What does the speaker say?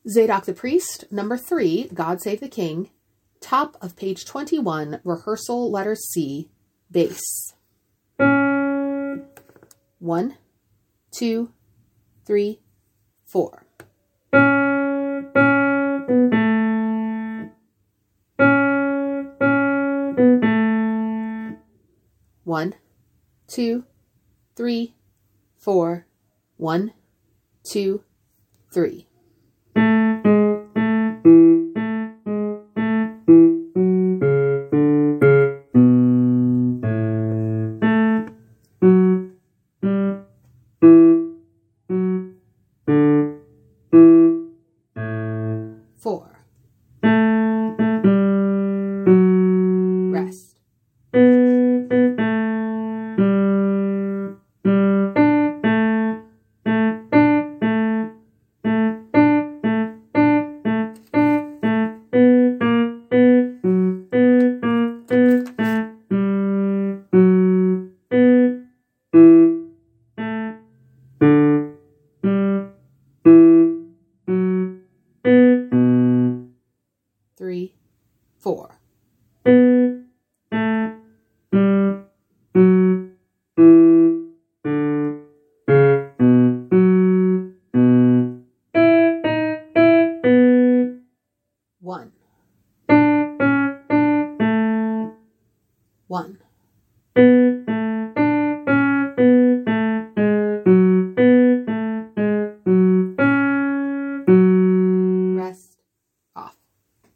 Zadok the Priest, number 3, God Save the King, top of page 21, rehearsal letter C, bass. 1, 2, 3, 4. One, two, three, 4. 1, 2, 3. Rest. 3, 4. One. 1.